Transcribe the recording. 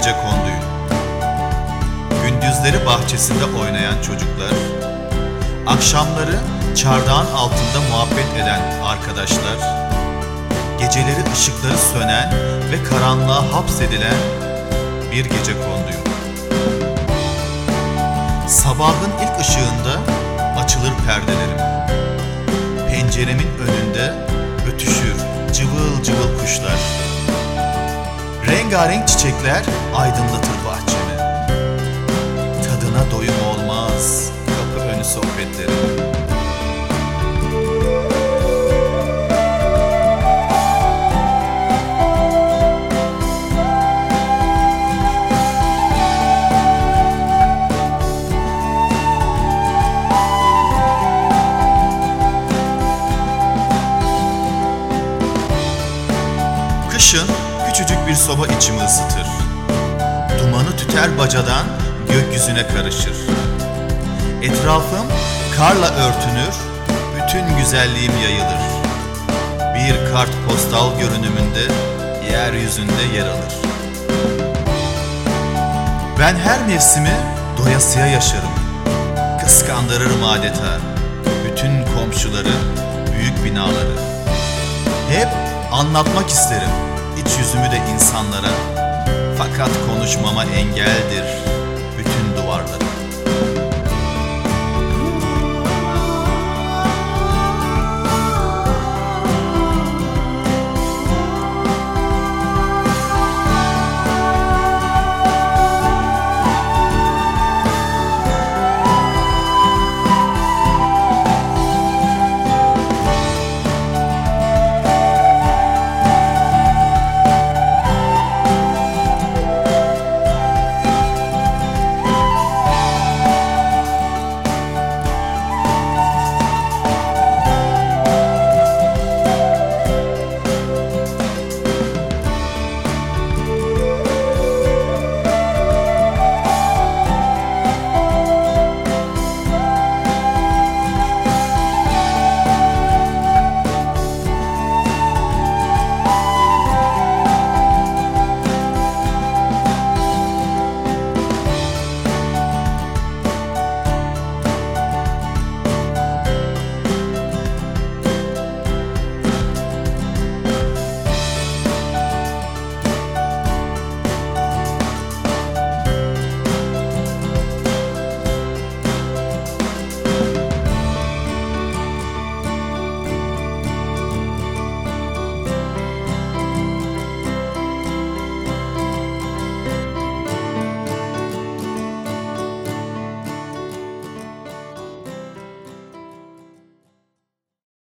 gecekonduyum. Gündüzleri bahçesinde oynayan çocuklar, akşamları çardağın altında muhabbet eden arkadaşlar, geceleri ışıkları sönen ve karanlığa hapsedilen bir gecekonduyum. Sabahın ilk ışığında açılır perdelerim. Penceremin önünde ötüşür cıvıl cıvıl kuşlar. Rengarenk çiçekler aydınlatır bahçemi. Tadına doyum olmaz kapı önü sohbetleri. Kışın küçücük bir soba içimi ısıtır. Dumanı tüter bacadan gökyüzüne karışır. Etrafım karla örtünür, bütün güzelliğim yayılır. Bir kartpostal görünümünde yeryüzünde yer alır. Ben her mevsimi doyasıya yaşarım. Kıskandırırım adeta bütün komşuları, büyük binaları. Hep anlatmak isterim iç yüzümü de insanlara. Fakat konuşmama engeldir bütün duvarları.